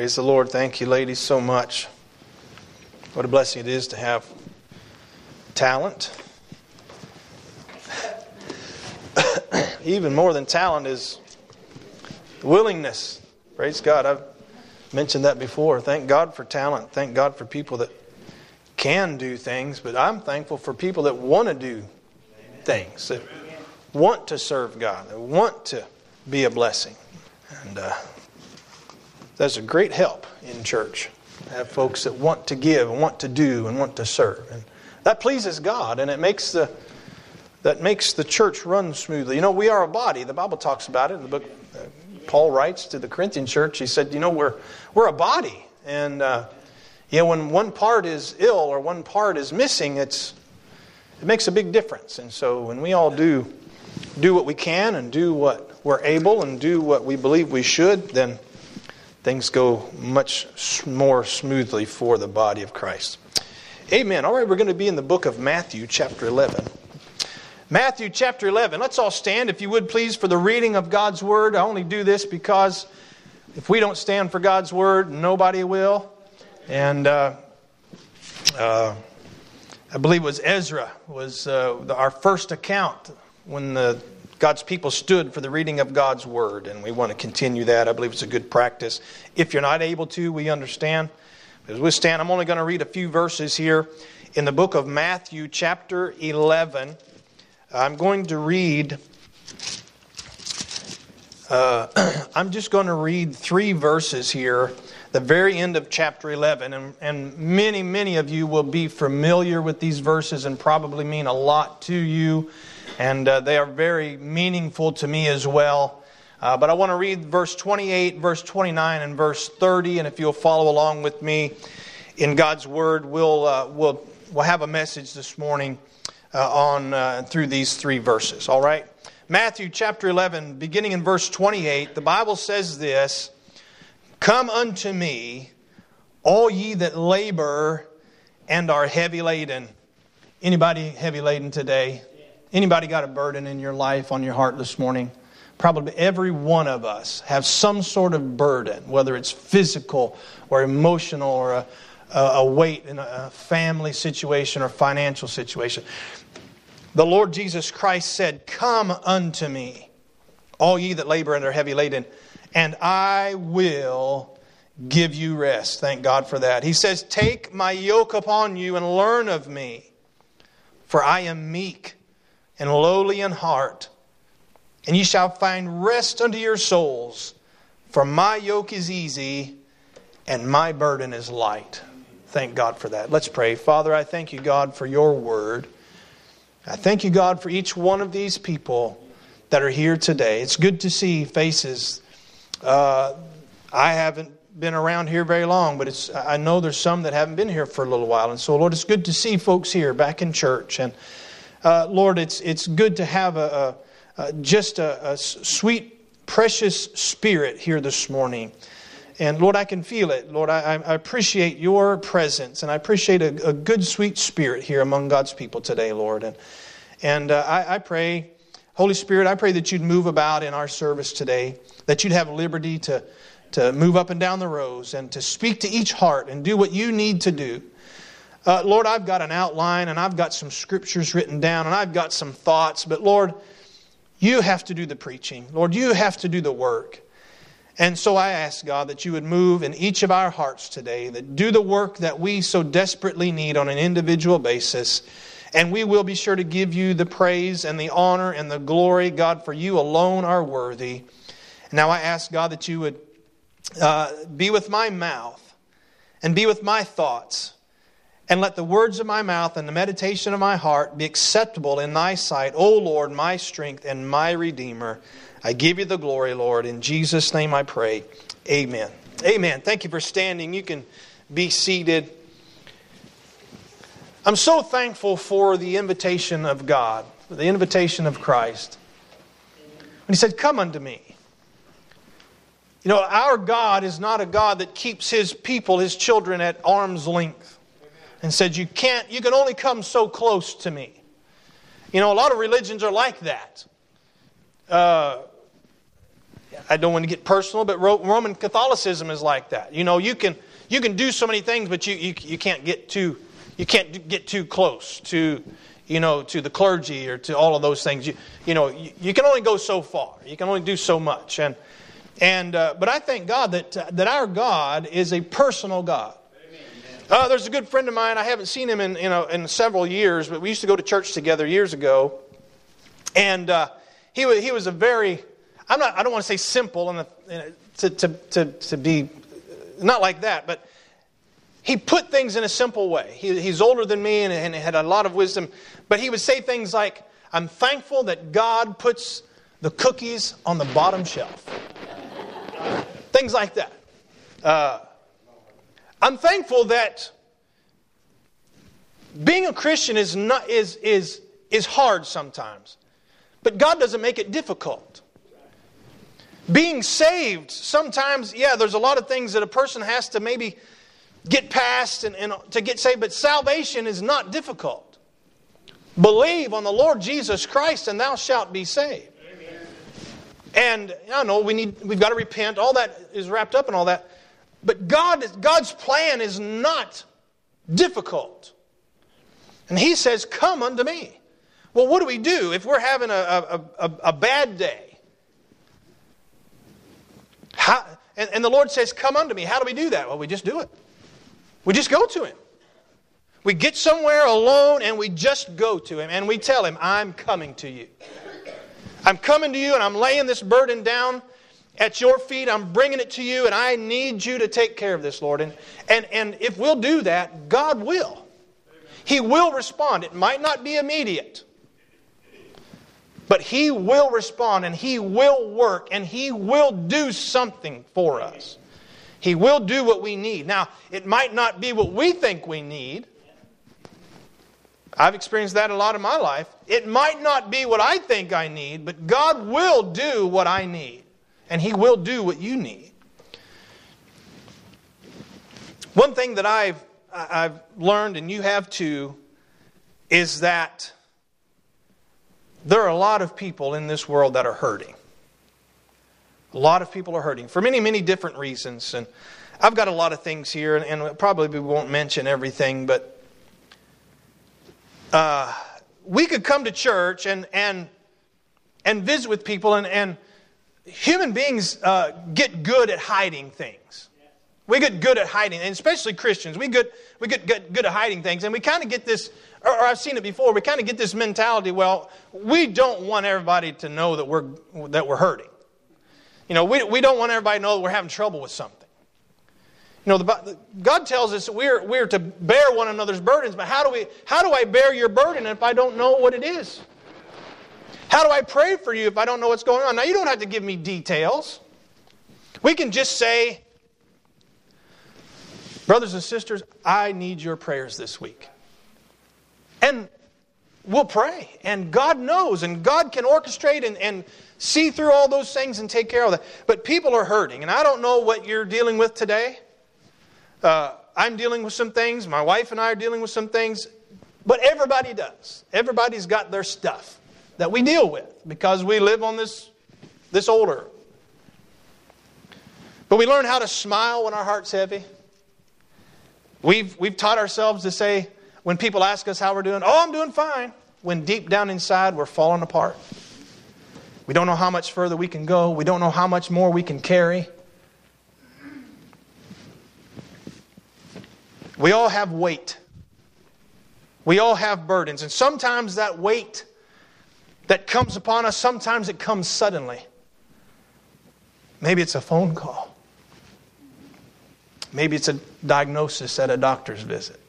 Praise the Lord. Thank you, ladies, so much. What a blessing it is to have talent. Even more than talent is willingness. Praise God. I've mentioned that before. Thank God for talent. Thank God for people that can do things. But I'm thankful for people that want to do things, that want to serve God, that want to be a blessing. And that's a great help in church. Have folks that want to give and want to do and want to serve. And that pleases God, and it makes the church run smoothly. You know, we are a body. The Bible talks about it in the book. Paul writes to the Corinthian church. He said, you know, we're a body. And when one part is ill or one part is missing, it makes a big difference. And so when we all do what we can and do what we're able and do what we believe we should, then things go much more smoothly for the body of Christ. Amen. All right, we're going to be in the book of Matthew, chapter 11. Matthew, chapter 11. Let's all stand, if you would, please, for the reading of God's Word. I only do this because if we don't stand for God's Word, nobody will. And I believe it was Ezra was our first account when God's people stood for the reading of God's Word, and we want to continue that. I believe it's a good practice. If you're not able to, we understand. As we stand, I'm only going to read a few verses here in the book of Matthew, chapter 11. I'm going to read, I'm just going to read 3 verses here, the very end of chapter 11. And many of you will be familiar with these verses and probably mean a lot to you. And they are very meaningful to me as well. But I want to read verse 28, verse 29, and verse 30. And if you'll follow along with me in God's Word, we'll have a message this morning through these 3 verses. All right? Matthew chapter 11, beginning in verse 28, the Bible says this: "Come unto me, all ye that labor and are heavy laden." Anybody heavy laden today? Anybody got a burden in your life, on your heart this morning? Probably every one of us have some sort of burden, whether it's physical or emotional or a weight in a family situation or financial situation. The Lord Jesus Christ said, "Come unto me, all ye that labor and are heavy laden, and I will give you rest." Thank God for that. He says, "Take my yoke upon you and learn of me, for I am meek and lowly in heart, and ye shall find rest unto your souls. For my yoke is easy, and my burden is light." Thank God for that. Let's pray. Father, I thank you, God, for your word. I thank you, God, for each one of these people that are here today. It's good to see faces. I haven't been around here very long, but I know there's some that haven't been here for a little while. And so, Lord, it's good to see folks here back in church. And Lord, it's good to have just a sweet, precious spirit here this morning. And Lord, I can feel it. Lord, I appreciate your presence, and I appreciate a good, sweet spirit here among God's people today, Lord. And I pray, Holy Spirit, I pray that you'd move about in our service today, that you'd have liberty to move up and down the rows and to speak to each heart and do what you need to do. Lord, I've got an outline and I've got some scriptures written down and I've got some thoughts. But Lord, you have to do the preaching. Lord, you have to do the work. And so I ask, God, that you would move in each of our hearts today, that do the work that we so desperately need on an individual basis. And we will be sure to give you the praise and the honor and the glory, God, for you alone are worthy. Now I ask, God, that you would be with my mouth and be with my thoughts. And let the words of my mouth and the meditation of my heart be acceptable in thy sight, O Lord, my strength and my Redeemer. I give you the glory, Lord. In Jesus' name I pray. Amen. Amen. Thank you for standing. You can be seated. I'm so thankful for the invitation of God, for the invitation of Christ. When He said, "Come unto me." You know, our God is not a God that keeps His people, His children, at arm's length and said, you can only come so close to me. You know, a lot of religions are like that. I don't want to get personal, but Roman Catholicism is like that. You can do so many things, but you can't get too close to to the clergy or to all of those things. You can only go so far. You can only do so much. But I thank God that our God is a personal God. There's a good friend of mine. I haven't seen him in several years, but we used to go to church together years ago. And he was a very, I don't want to say simple to be not like that, but he put things in a simple way. He's older than me and had a lot of wisdom, but he would say things like, "I'm thankful that God puts the cookies on the bottom shelf." Things like that. I'm thankful that being a Christian is hard sometimes, but God doesn't make it difficult. Being saved, sometimes, there's a lot of things that a person has to maybe get past and to get saved, but salvation is not difficult. Believe on the Lord Jesus Christ and thou shalt be saved. And I know we've got to repent. All that is wrapped up in all that. But God's plan is not difficult. And He says, "Come unto me." Well, what do we do if we're having a bad day? And the Lord says, "Come unto me." How do we do that? Well, we just do it. We just go to Him. We get somewhere alone and we just go to Him. And we tell Him, "I'm coming to you. I'm coming to you and I'm laying this burden down at your feet. I'm bringing it to you and I need you to take care of this, Lord." And if we'll do that, God will. He will respond. It might not be immediate, but He will respond and He will work and He will do something for us. He will do what we need. Now, it might not be what we think we need. I've experienced that a lot in my life. It might not be what I think I need, but God will do what I need. And He will do what you need. One thing that I've learned, and you have too, is that there are a lot of people in this world that are hurting. A lot of people are hurting for many, many different reasons. And I've got a lot of things here, and probably we won't mention everything, but we could come to church and visit with people, and human beings get good at hiding things. We get good at hiding, and especially Christians. We get good at hiding things, and we kind of get this, or I've seen it before. We kind of get this mentality. Well, we don't want everybody to know that we're hurting. We don't want everybody to know that we're having trouble with something. God tells us that we're to bear one another's burdens, but how do I bear your burden if I don't know what it is? How do I pray for you if I don't know what's going on? Now, you don't have to give me details. We can just say, "Brothers and sisters, I need your prayers this week." And we'll pray. And God knows, and God can orchestrate and see through all those things and take care of that. But people are hurting, and I don't know what you're dealing with today. I'm dealing with some things. My wife and I are dealing with some things. But everybody does. Everybody's got their stuff that we deal with because we live on this old earth. But we learn how to smile when our heart's heavy. We've taught ourselves to say, when people ask us how we're doing, "Oh, I'm doing fine," when deep down inside we're falling apart. We don't know how much further we can go. We don't know how much more we can carry. We all have weight. We all have burdens. And sometimes that weight that comes upon us, sometimes it comes suddenly. Maybe it's a phone call. Maybe it's a diagnosis at a doctor's visit.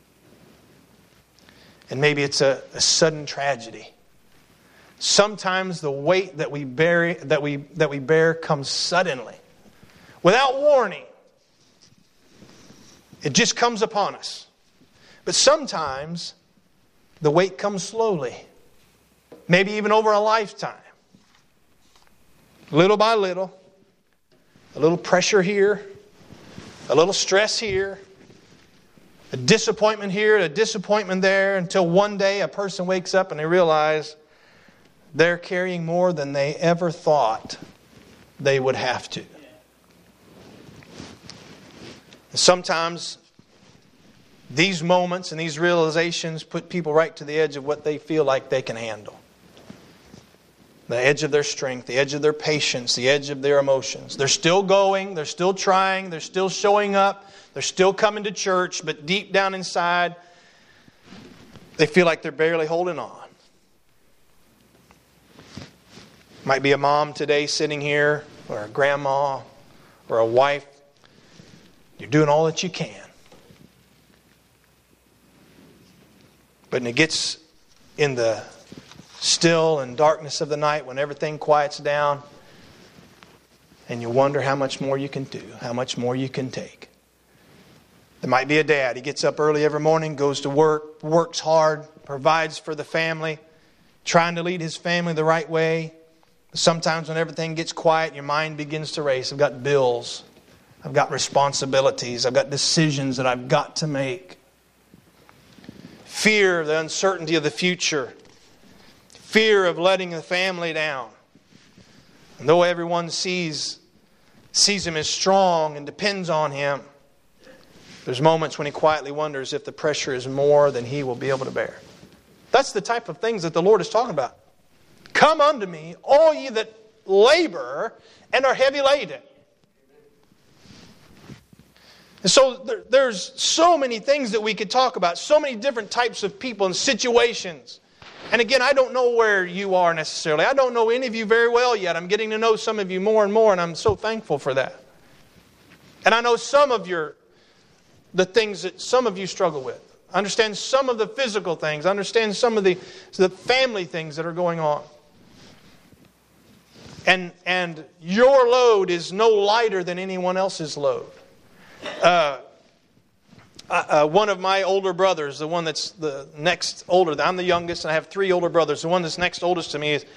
And maybe it's a sudden tragedy. Sometimes the weight that we bear comes suddenly, without warning. It just comes upon us. But sometimes the weight comes slowly, maybe even over a lifetime. Little by little, a little pressure here, a little stress here, a disappointment here, a disappointment there, until one day a person wakes up and they realize they're carrying more than they ever thought they would have to. Sometimes these moments and these realizations put people right to the edge of what they feel like they can handle. The edge of their strength, the edge of their patience, the edge of their emotions. They're still going, they're still trying, they're still showing up, they're still coming to church, but deep down inside, they feel like they're barely holding on. Might be a mom today sitting here, or a grandma, or a wife. You're doing all that you can. But when it gets in the still and darkness of the night, when everything quiets down, and you wonder how much more you can do, how much more you can take. There might be a dad. He gets up early every morning, goes to work, works hard, provides for the family, trying to lead his family the right way. Sometimes when everything gets quiet, your mind begins to race. I've got bills. I've got responsibilities. I've got decisions that I've got to make. Fear of the uncertainty of the future. Fear of letting the family down. And though everyone sees him as strong and depends on him, there's moments when he quietly wonders if the pressure is more than he will be able to bear. That's the type of things that the Lord is talking about. Come unto me, all ye that labor and are heavy laden. And so there's so many things that we could talk about, so many different types of people and situations. And again, I don't know where you are necessarily. I don't know any of you very well yet. I'm getting to know some of you more and more, and I'm so thankful for that. And I know some of the things that some of you struggle with. I understand some of the physical things. I understand some of the family things that are going on. And your load is no lighter than anyone else's load. One of my older brothers, the one that's the next older, I'm the youngest and I have 3 older brothers. The one that's next oldest to me is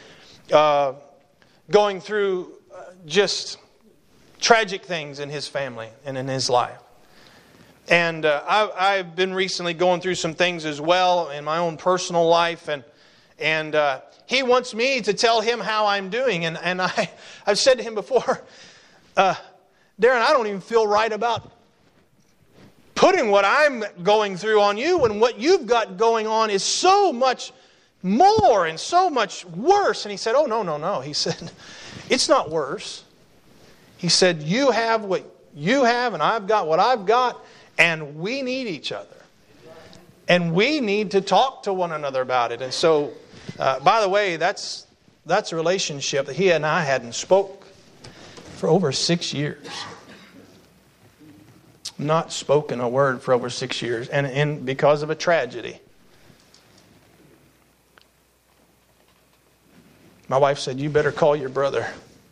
going through just tragic things in his family and in his life. And I've been recently going through some things as well in my own personal life, and he wants me to tell him how I'm doing. And I've said to him before, Darren, I don't even feel right about putting what I'm going through on you when what you've got going on is so much more and so much worse. And he said, oh, no. He said, it's not worse. He said, you have what you have and I've got what I've got, and we need each other. And we need to talk to one another about it. And so, by the way, that's a relationship that he and I hadn't spoke for over 6 years. Not spoken a word for over 6 years, and because of a tragedy. My wife said, you better call your brother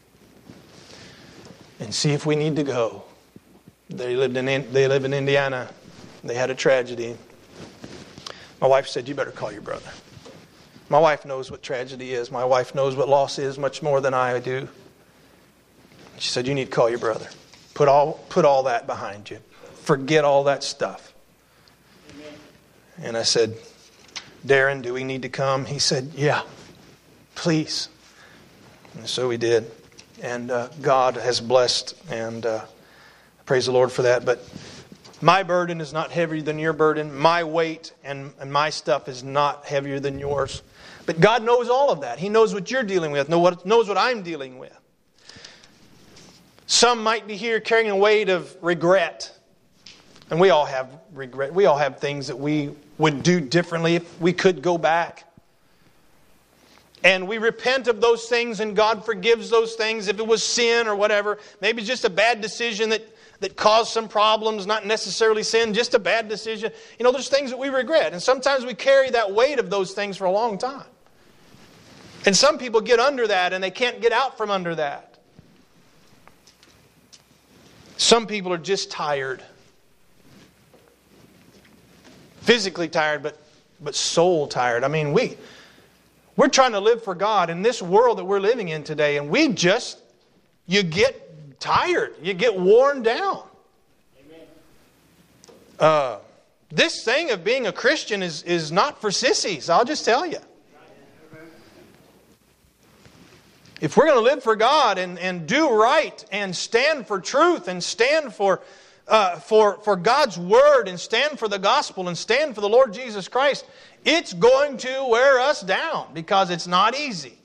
and see if we need to go. They live in Indiana. They had a tragedy. My wife said, you better call your brother. My wife knows what tragedy is. My wife knows what loss is much more than I do. She said, you need to call your brother. Put all that behind you. Forget all that stuff. Amen. And I said, Darren, do we need to come? He said, yeah, please. And so we did. And God has blessed, and praise the Lord for that. But my burden is not heavier than your burden. My weight and my stuff is not heavier than yours. But God knows all of that. He knows what you're dealing with, knows what I'm dealing with. Some might be here carrying a weight of regret. And we all have regret. We all have things that we would do differently if we could go back. And we repent of those things, and God forgives those things if it was sin or whatever. Maybe it's just a bad decision that caused some problems, not necessarily sin, just a bad decision. You know, there's things that we regret. And sometimes we carry that weight of those things for a long time. And some people get under that and they can't get out from under that. Some people are just tired. Physically tired, but soul tired. I mean, we're trying to live for God in this world that we're living in today, and you get tired. You get worn down. This thing of being a Christian is not for sissies, I'll just tell you. If we're going to live for God and do right and stand for truth and stand for God's Word and stand for the gospel and stand for the Lord Jesus Christ, it's going to wear us down because it's not easy.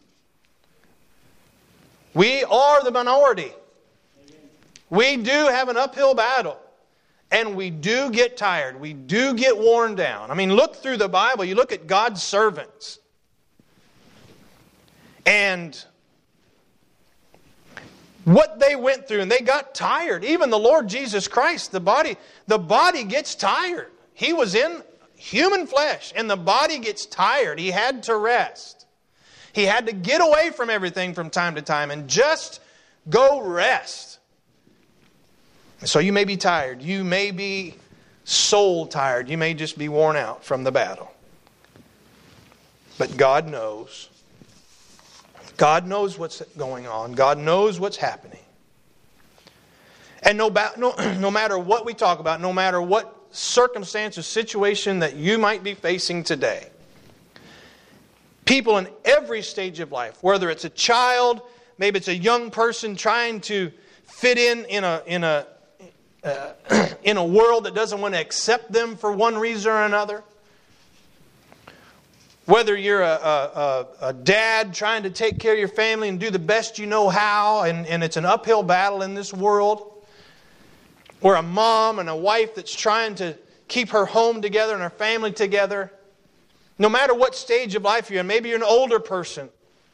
We are the minority. We do have an uphill battle. And we do get tired. We do get worn down. I mean, look through the Bible. You look at God's servants. And what they went through, and they got tired. Even the Lord Jesus Christ, the body gets tired. He was in human flesh, and the body gets tired. He had to rest. He had to get away from everything from time to time and just go rest. So you may be tired. You may be soul tired. You may just be worn out from the battle. But God knows. God knows what's going on. God knows what's happening. And no matter what we talk about, no matter what circumstance or situation that you might be facing today, people in every stage of life, whether it's a child, maybe it's a young person trying to fit in a world that doesn't want to accept them for one reason or another. Whether you're a dad trying to take care of your family and do the best you know how, and it's an uphill battle in this world. Or a mom and a wife that's trying to keep her home together and her family together. No matter what stage of life you're in, maybe you're an older person.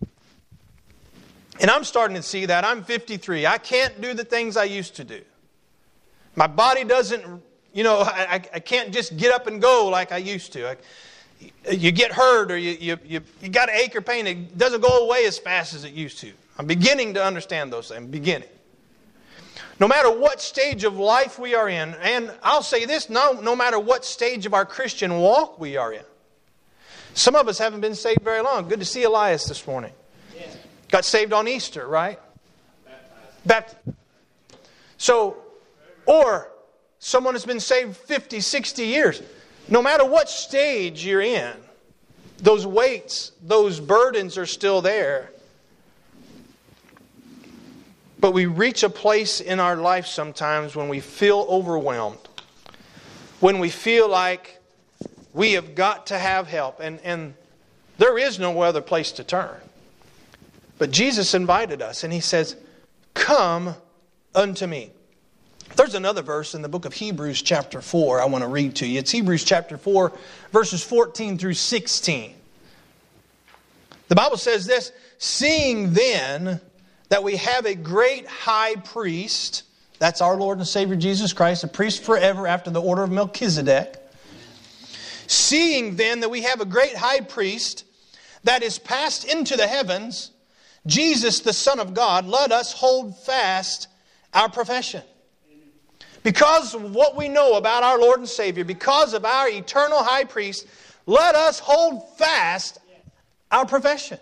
And I'm starting to see that. I'm 53. I can't do the things I used to do. My body doesn't, I can't just get up and go like I used to. You get hurt or you got an ache or pain. It doesn't go away as fast as it used to. I'm beginning to understand those things. I'm beginning. No matter what stage of life we are in, and I'll say this, no matter what stage of our Christian walk we are in. Some of us haven't been saved very long. Good to see Elias this morning. Yeah. Got saved on Easter, right? Baptized. So, or someone has been saved 50, 60 years. No matter what stage you're in, those weights, those burdens are still there. But we reach a place in our life sometimes when we feel overwhelmed. When we feel like we have got to have help. And there is no other place to turn. But Jesus invited us and He says, "Come unto me." There's another verse in the book of Hebrews chapter 4 I want to read to you. It's Hebrews chapter 4, verses 14 through 16. The Bible says this, "Seeing then that we have a great high priest," that's our Lord and Savior Jesus Christ, a priest forever after the order of Melchizedek. "Seeing then that we have a great high priest that is passed into the heavens, Jesus the Son of God, let us hold fast our profession." Because of what we know about our Lord and Savior, because of our eternal high priest, let us hold fast our profession.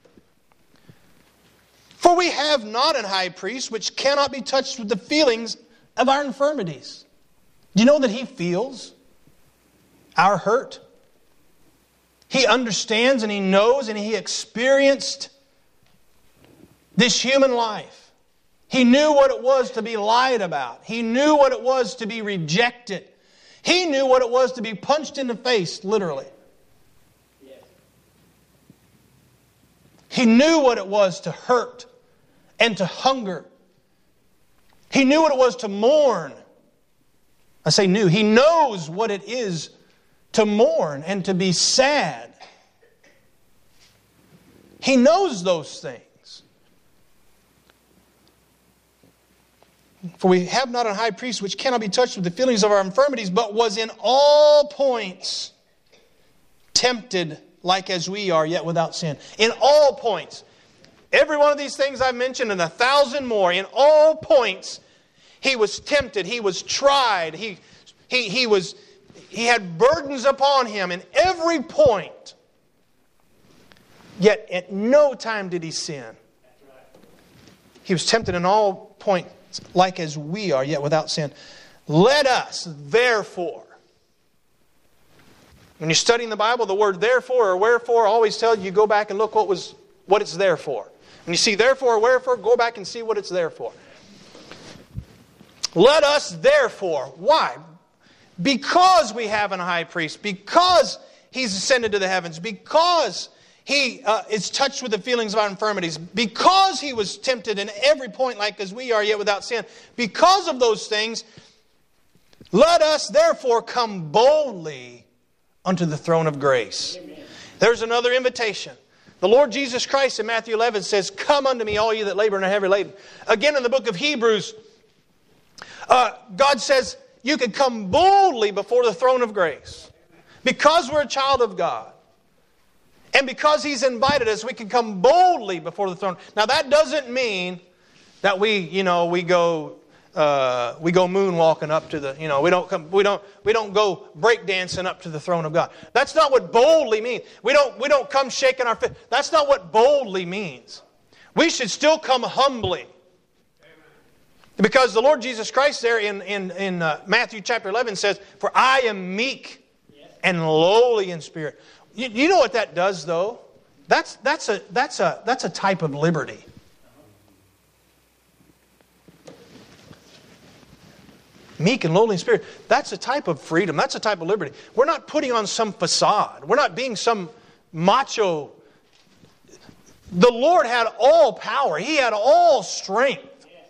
"For we have not an high priest which cannot be touched with the feelings of our infirmities." Do you know that He feels our hurt? He understands and He knows and He experienced this human life. He knew what it was to be lied about. He knew what it was to be rejected. He knew what it was to be punched in the face, literally. Yes. He knew what it was to hurt and to hunger. He knew what it was to mourn. I say knew. He knows what it is to mourn and to be sad. He knows those things. "For we have not a high priest which cannot be touched with the feelings of our infirmities, but was in all points tempted like as we are, yet without sin." In all points. Every one of these things I've mentioned and 1,000 more, in all points, He was tempted, He was tried, He had burdens upon Him in every point. Yet at no time did He sin. He was tempted in all points, like as we are, yet without sin. "Let us, therefore." When you're studying the Bible, the word therefore or wherefore always tells you go back and look what it's there for. And you see, therefore, wherefore, go back and see what it's there for. Let us therefore, why? Because we have a high priest, because He's ascended to the heavens, because He is touched with the feelings of our infirmities, because He was tempted in every point like as we are, yet without sin. Because of those things, let us therefore come boldly unto the throne of grace. Amen. There's another invitation. The Lord Jesus Christ in Matthew 11 says, come unto me, all ye that labor and are heavy laden. Again in the book of Hebrews, God says you can come boldly before the throne of grace. Because we're a child of God. And because He's invited us, we can come boldly before the throne. Now that doesn't mean that we go moonwalking up to the, we don't go breakdancing up to the throne of God. That's not what boldly means. We don't come shaking our fist. That's not what boldly means. We should still come humbly. Because the Lord Jesus Christ there in Matthew chapter 11 says, for I am meek and lowly in spirit. You know what that does though? That's a type of liberty. Meek and lowly in spirit. That's a type of freedom. That's a type of liberty. We're not putting on some facade. We're not being some macho. The Lord had all power. He had all strength.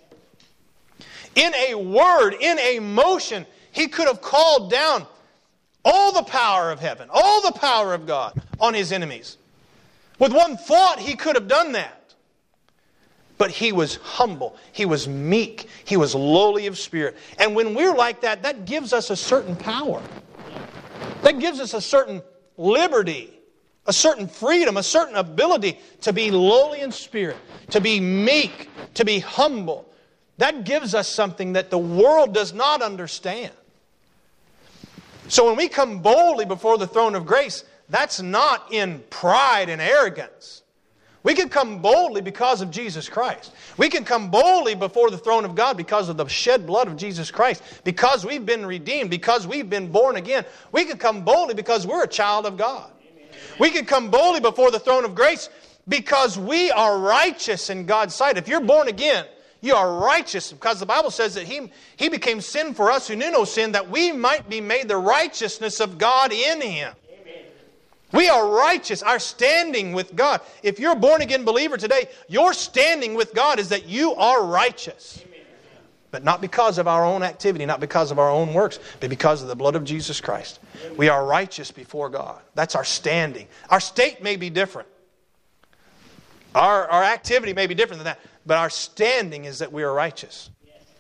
In a word, in a motion, He could have called down all the power of heaven, all the power of God on His enemies. With one thought, He could have done that. But He was humble. He was meek. He was lowly of spirit. And when we're like that, that gives us a certain power. That gives us a certain liberty, a certain freedom, a certain ability to be lowly in spirit, to be meek, to be humble. That gives us something that the world does not understand. So when we come boldly before the throne of grace, that's not in pride and arrogance. We can come boldly because of Jesus Christ. We can come boldly before the throne of God because of the shed blood of Jesus Christ. Because we've been redeemed. Because we've been born again. We can come boldly because we're a child of God. We can come boldly before the throne of grace because we are righteous in God's sight. If you're born again, you are righteous because the Bible says that He became sin for us who knew no sin, that we might be made the righteousness of God in Him. We are righteous. Our standing with God. If you're a born-again believer today, your standing with God is that you are righteous. Amen. But not because of our own activity, not because of our own works, but because of the blood of Jesus Christ. Amen. We are righteous before God. That's our standing. Our state may be different. Our activity may be different than that. But our standing is that we are righteous.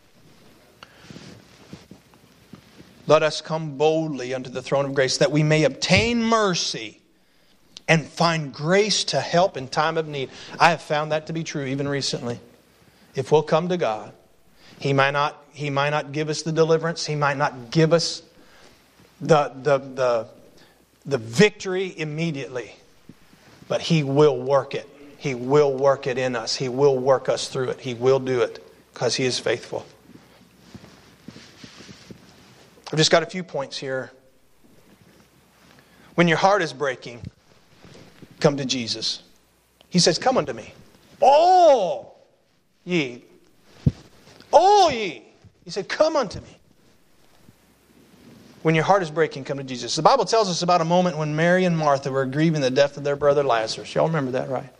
Let us come boldly unto the throne of grace, that we may obtain mercy and find grace to help in time of need. I have found that to be true even recently. If we'll come to God, He might not give us the deliverance. He might not give us the victory immediately. But He will work it. He will work it in us. He will work us through it. He will do it because He is faithful. I've just got a few points here. When your heart is breaking, come to Jesus. He says, come unto me. All ye. All ye. He said, come unto me. When your heart is breaking, come to Jesus. The Bible tells us about a moment when Mary and Martha were grieving the death of their brother Lazarus. Y'all remember that, right?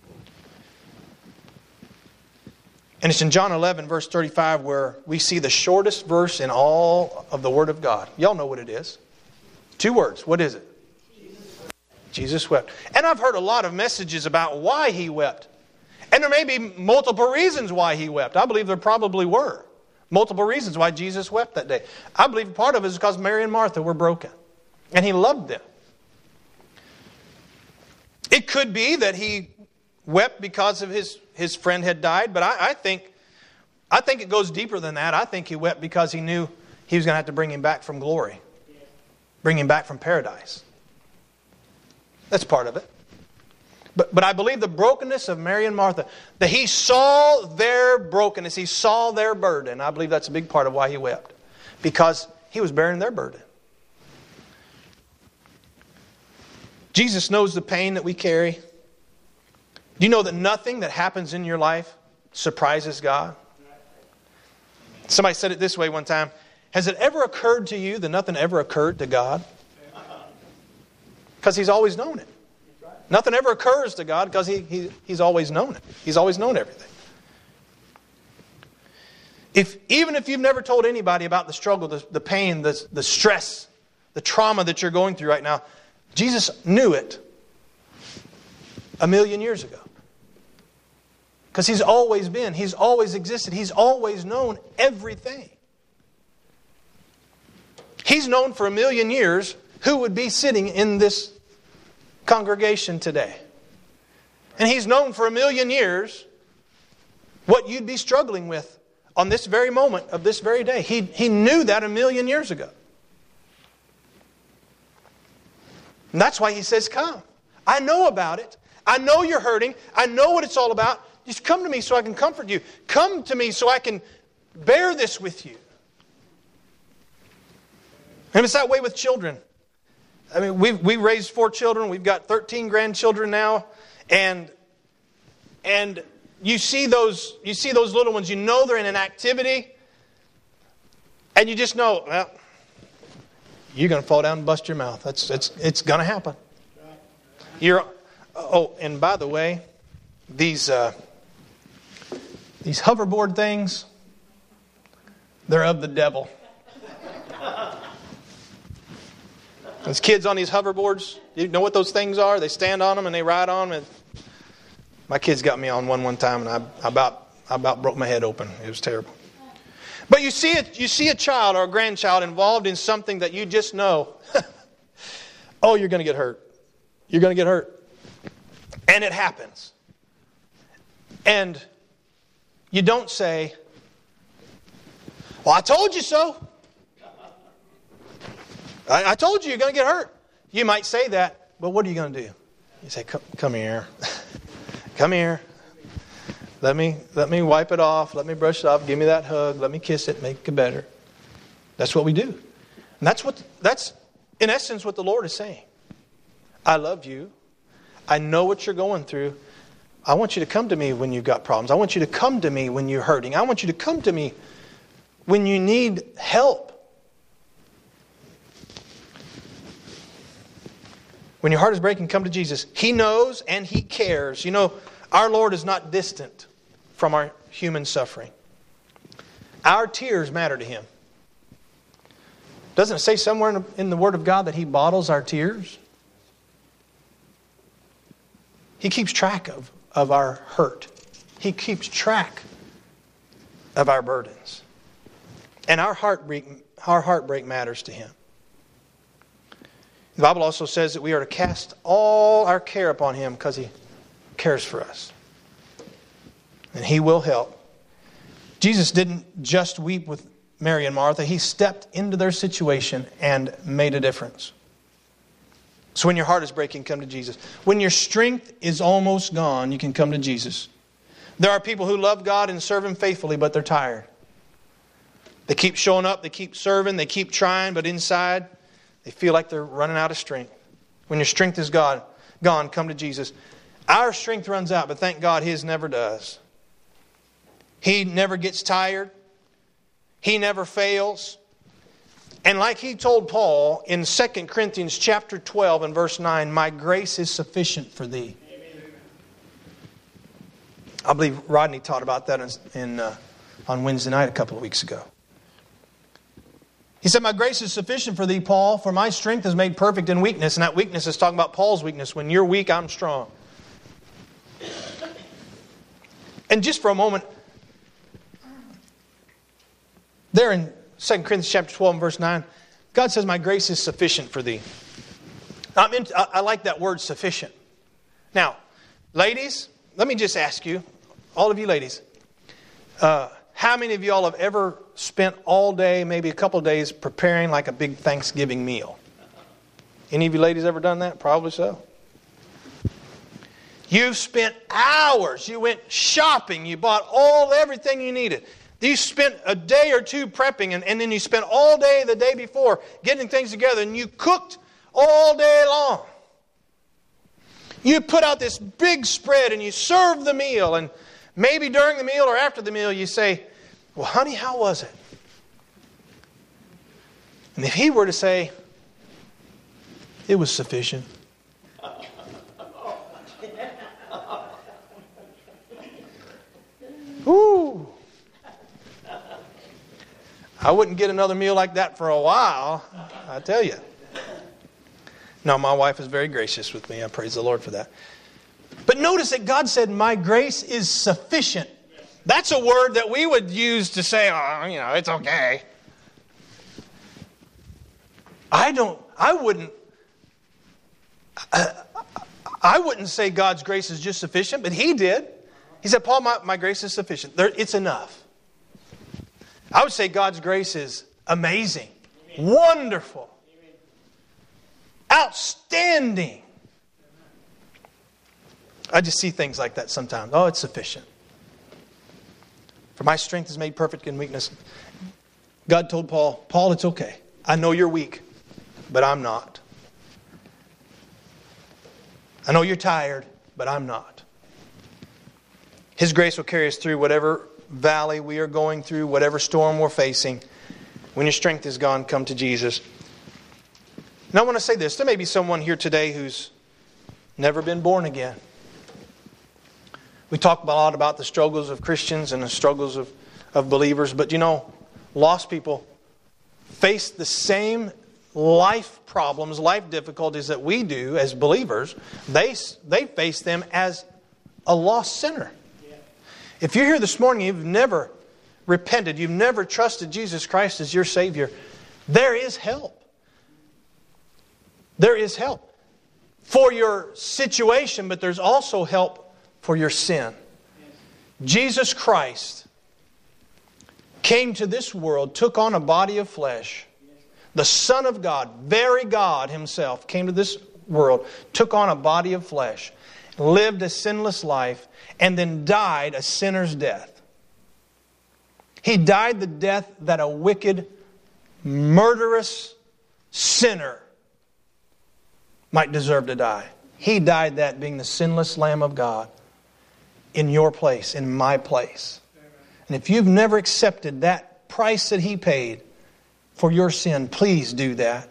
And it's in John 11, verse 35, where we see the shortest verse in all of the Word of God. Y'all know what it is. 2 words. What is it? Jesus wept. And I've heard a lot of messages about why He wept. And there may be multiple reasons why He wept. I believe there probably were multiple reasons why Jesus wept that day. I believe part of it is because Mary and Martha were broken. And He loved them. It could be that He wept because of his friend had died, but I think it goes deeper than that. I think He wept because He knew He was going to have to bring him back from glory. Bring him back from paradise. That's part of it. But I believe the brokenness of Mary and Martha, that He saw their brokenness, He saw their burden. I believe that's a big part of why He wept. Because He was bearing their burden. Jesus knows the pain that we carry. Do you know that nothing that happens in your life surprises God? Somebody said it this way one time. Has it ever occurred to you that nothing ever occurred to God? Because He's always known it. Nothing ever occurs to God because He's always known it. He's always known everything. Even if you've never told anybody about the struggle, the pain, the stress, the trauma that you're going through right now, Jesus knew it 1,000,000 years ago. Because He's always been, He's always existed, He's always known everything. He's known for 1,000,000 years who would be sitting in this congregation today. And He's known for 1,000,000 years what you'd be struggling with on this very moment of this very day. He knew that 1,000,000 years ago. And that's why He says, come. I know about it. I know you're hurting. I know what it's all about. Just come to me so I can comfort you. Come to me so I can bear this with you. And it's that way with children. I mean, we've raised 4 children. We've got 13 grandchildren now. And you see those little ones. You know they're in an activity. And you just know, well, you're going to fall down and bust your mouth. It's going to happen. And by the way, these hoverboard things, they're of the devil. Those kids on these hoverboards, you know what those things are? They stand on them and they ride on them. My kids got me on one time, and I about broke my head open. It was terrible. But you see a child or a grandchild involved in something that you just know, oh, you're going to get hurt. You're going to get hurt. And it happens. And you don't say, well, I told you so. I told you you're going to get hurt. You might say that, but what are you going to do? You say, come here. Come here. Let me wipe it off. Let me brush it off. Give me that hug. Let me kiss it. Make it better. That's what we do. And that's in essence what the Lord is saying. I love you. I know what you're going through. I want you to come to me when you've got problems. I want you to come to me when you're hurting. I want you to come to me when you need help. When your heart is breaking, come to Jesus. He knows and He cares. You know, our Lord is not distant from our human suffering. Our tears matter to Him. Doesn't it say somewhere in the Word of God that He bottles our tears? He keeps track of our hurt. He keeps track of our burdens. And our heartbreak matters to Him. The Bible also says that we are to cast all our care upon Him because He cares for us. And He will help. Jesus didn't just weep with Mary and Martha. He stepped into their situation and made a difference. So when your heart is breaking, come to Jesus. When your strength is almost gone, you can come to Jesus. There are people who love God and serve Him faithfully, but they're tired. They keep showing up, they keep serving, they keep trying, but inside they feel like they're running out of strength. When your strength is gone, come to Jesus. Our strength runs out, but thank God His never does. He never gets tired. He never fails. And like He told Paul in 2 Corinthians chapter 12 and verse 9, my grace is sufficient for thee. Amen. I believe Rodney taught about that on Wednesday night a couple of weeks ago. He said, my grace is sufficient for thee, Paul, for my strength is made perfect in weakness. And that weakness is talking about Paul's weakness. When you're weak, I'm strong. And just for a moment, there in 2 Corinthians chapter 12 and verse 9, God says, my grace is sufficient for thee. I like that word, sufficient. Now, ladies, let me just ask you, all of you ladies, how many of y'all have ever spent all day, maybe a couple of days, preparing like a big Thanksgiving meal? Any of you ladies ever done that? Probably so. You've spent hours. You went shopping. You bought everything you needed. You spent a day or two prepping, and then you spent all day the day before getting things together, and you cooked all day long. You put out this big spread and you serve the meal, and maybe during the meal or after the meal you say, well, honey, how was it? And if he were to say, it was sufficient. Ooh. I wouldn't get another meal like that for a while, I tell you. No, my wife is very gracious with me. I praise the Lord for that. But notice that God said, my grace is sufficient. That's a word that we would use to say, oh, it's okay. I wouldn't say God's grace is just sufficient, but He did. He said, Paul, my grace is sufficient. It's enough. I would say God's grace is amazing, wonderful, outstanding. I just see things like that sometimes. Oh, it's sufficient. For my strength is made perfect in weakness. God told Paul, it's okay. I know you're weak, but I'm not. I know you're tired, but I'm not. His grace will carry us through whatever valley we are going through, whatever storm we're facing. When your strength is gone, come to Jesus. And I want to say this. There may be someone here today who's never been born again. We talk a lot about the struggles of Christians and the struggles of believers. But lost people face the same life problems, life difficulties that we do as believers. They face them as a lost sinner. If you're here this morning, you've never repented, you've never trusted Jesus Christ as your Savior, there is help. There is help for your situation, but there's also help for your sin. Jesus Christ came to this world, took on a body of flesh. The Son of God, very God Himself, came to this world, took on a body of flesh, lived a sinless life, and then died a sinner's death. He died the death that a wicked, murderous sinner might deserve to die. He died that being the sinless Lamb of God in your place, in my place. And if you've never accepted that price that He paid for your sin, please do that.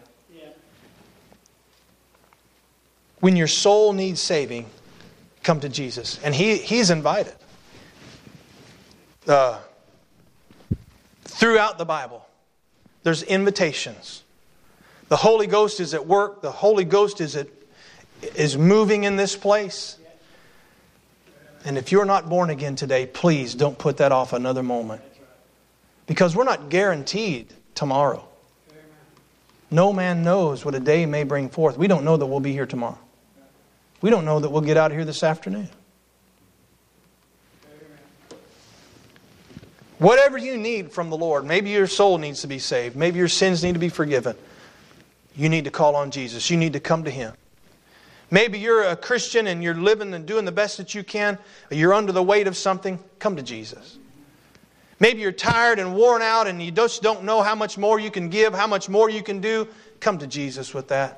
When your soul needs saving, come to Jesus. And He's invited. Throughout the Bible, there's invitations. The Holy Ghost is at work. The Holy Ghost is moving in this place. And if you're not born again today, please don't put that off another moment. Because we're not guaranteed tomorrow. No man knows what a day may bring forth. We don't know that we'll be here tomorrow. We don't know that we'll get out of here this afternoon. Whatever you need from the Lord, maybe your soul needs to be saved, maybe your sins need to be forgiven, you need to call on Jesus. You need to come to Him. Maybe you're a Christian and you're living and doing the best that you can, or you're under the weight of something, come to Jesus. Maybe you're tired and worn out and you just don't know how much more you can give, how much more you can do, come to Jesus with that.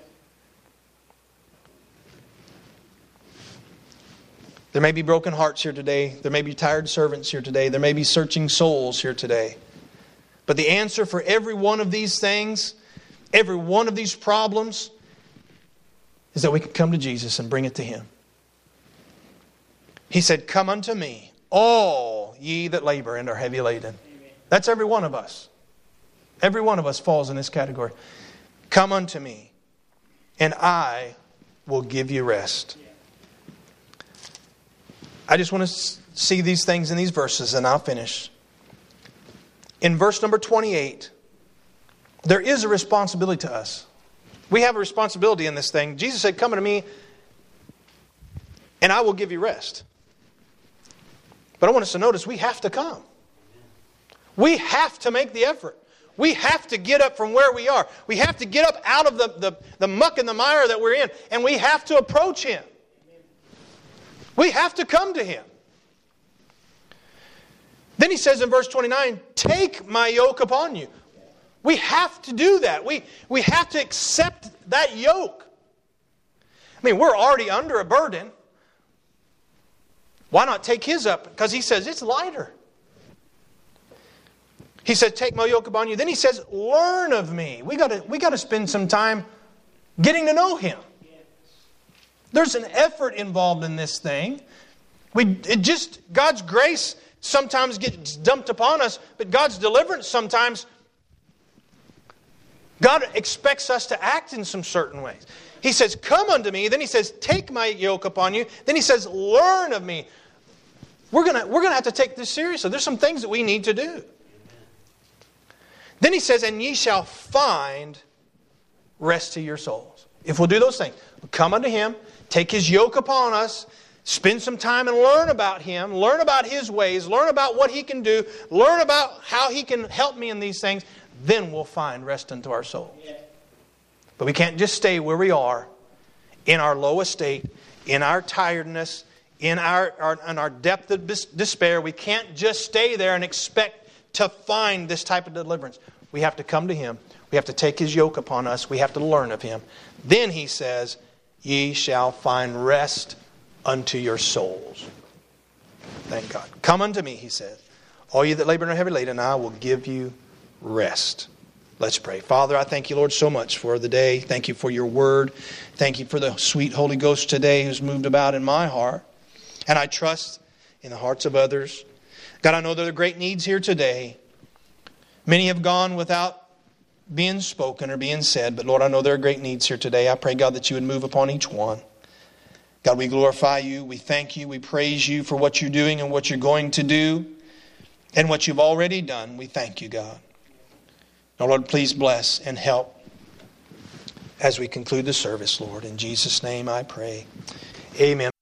There may be broken hearts here today. There may be tired servants here today. There may be searching souls here today. But the answer for every one of these things, every one of these problems, is that we can come to Jesus and bring it to Him. He said, "Come unto me, all ye that labor and are heavy laden." That's every one of us. Every one of us falls in this category. Come unto me, and I will give you rest. I just want to see these things in these verses, and I'll finish. In verse number 28, there is a responsibility to us. We have a responsibility in this thing. Jesus said, "Come unto me, and I will give you rest." But I want us to notice we have to come. We have to make the effort. We have to get up from where we are. We have to get up out of the muck and the mire that we're in, and we have to approach Him. We have to come to Him. Then He says in verse 29, "Take my yoke upon you." We have to do that. We have to accept that yoke. mean, we're already under a burden. Why not take His up? Because He says it's lighter. He said, take my yoke upon you. Then He says, learn of me. We got to spend some time getting to know Him. There's an effort involved in this thing. God's grace sometimes gets dumped upon us, but God's deliverance sometimes, God expects us to act in some certain ways. He says, come unto me. Then He says, take my yoke upon you. Then He says, learn of me. We're gonna have to take this seriously. There's some things that we need to do. Then He says, and ye shall find rest to your souls. If we'll do those things, we'll come unto Him, take His yoke upon us, spend some time and learn about Him, learn about His ways, learn about what He can do, learn about how He can help me in these things, then we'll find rest unto our souls. But we can't just stay where we are, in our low estate, in our tiredness, in our depth of despair. We can't just stay there and expect to find this type of deliverance. We have to come to Him. We have to take His yoke upon us. We have to learn of Him. Then He says, ye shall find rest unto your souls. Thank God. Come unto me, He said, all you that labor and are heavy laden, and I will give you rest. Let's pray. Father, I thank you, Lord, so much for the day. Thank you for your word. Thank you for the sweet Holy Ghost today who's moved about in my heart. And I trust in the hearts of others. God, I know there are great needs here today. Many have gone without being spoken or being said. But Lord, I know there are great needs here today. I pray, God, that you would move upon each one. God, we glorify you. We thank you. We praise you for what you're doing and what you're going to do and what you've already done. We thank you, God. Now, Lord, please bless and help as we conclude the service, Lord. In Jesus' name I pray. Amen.